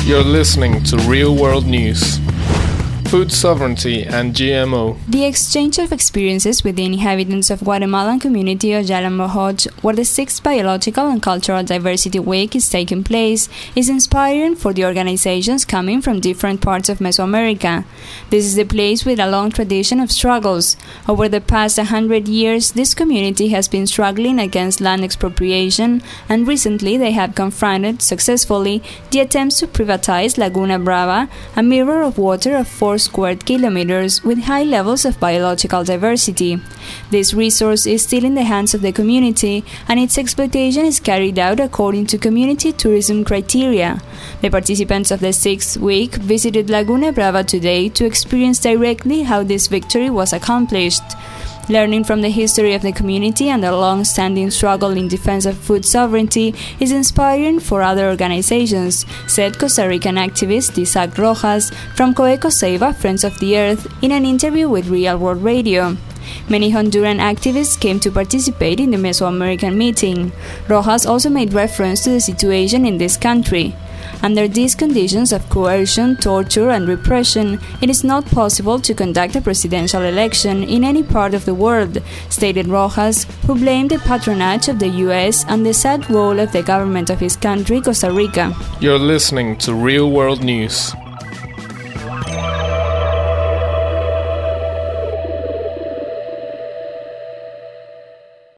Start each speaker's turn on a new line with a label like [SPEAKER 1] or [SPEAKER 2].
[SPEAKER 1] You're listening to Real World News. Food sovereignty and GMO.
[SPEAKER 2] The exchange of experiences with the inhabitants of Guatemalan community of Yalambohoj, where the 6th Biological and Cultural Diversity Week is taking place, is inspiring for the organizations coming from different parts of Mesoamerica. This is a place with a long tradition of struggles. Over the past 100 years, this community has been struggling against land expropriation, and recently they have confronted successfully the attempts to privatize Laguna Brava, a mirror of water of 4 square kilometers with high levels of biological diversity. This resource is still in the hands of the community, and its exploitation is carried out according to community tourism criteria. The participants of the 6th week visited Laguna Brava today to experience directly how this victory was accomplished. Learning from the history of the community and their long-standing struggle in defense of food sovereignty is inspiring for other organizations, said Costa Rican activist Isaac Rojas from Coecoseiba Friends of the Earth in an interview with Real World Radio. Many Honduran activists came to participate in the Mesoamerican meeting. Rojas also made reference to the situation in this country. Under these conditions of coercion, torture, and repression, it is not possible to conduct a presidential election in any part of the world, stated Rojas, who blamed the patronage of the U.S. and the sad role of the government of his country, Costa Rica.
[SPEAKER 1] You're listening to Real World News.